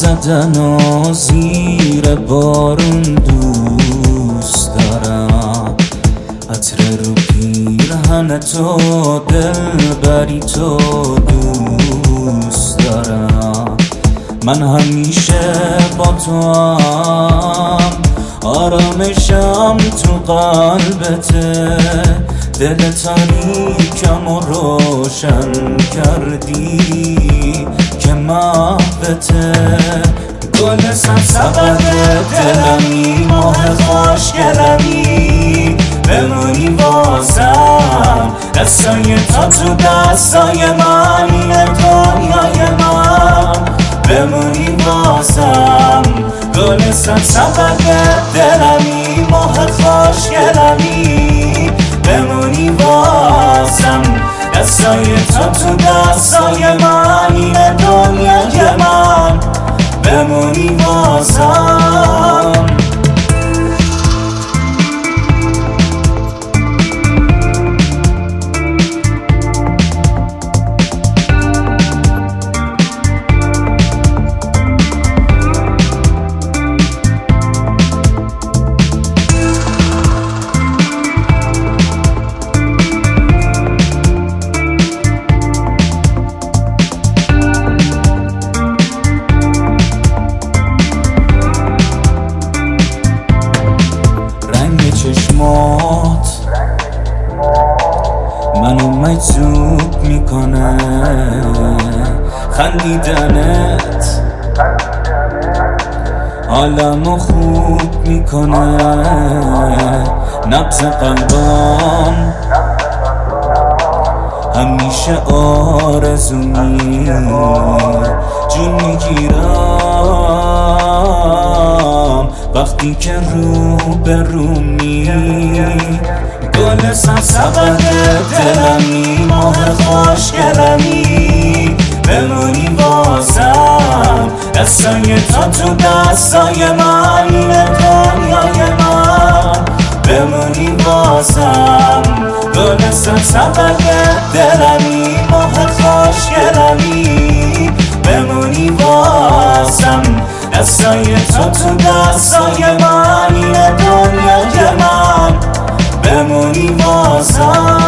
زدن و زیر بارون دوست دارم، عطر رو پیرهن تو، دلبری تو دوست دارم. من همیشه با تو هم، آرامشم تو قلبته، دل تاریکم و روشن کردی که محبته. گل سبزه دلمی، ماه خوشگلمی، بمونی واسم، دستای تا تو دستای من، این دنیای من، بمونی واسم. گل سبزه دلمی، ماه خوشگلمی، بمونی واسم، دستای تو تو دستای من، این دنیای من، بمونی واسم. چشمات منو مجذوب میکنه، خندیدنت حالمو خوب میکنه، نبض قلبم همیشه آرزومی، جون میگیرم وقتی که رو به رومی. گل سبزه دلمی، ماه خوشگلمی، بمونی واسم، دستای تا تو دستای من، این دنیای من، بمونی واسم. گل سبزه دلمی، ماه خوشگلمی، بمونی واسم، دستای تو تو دستای من، این دنیای من، بمونی واسم.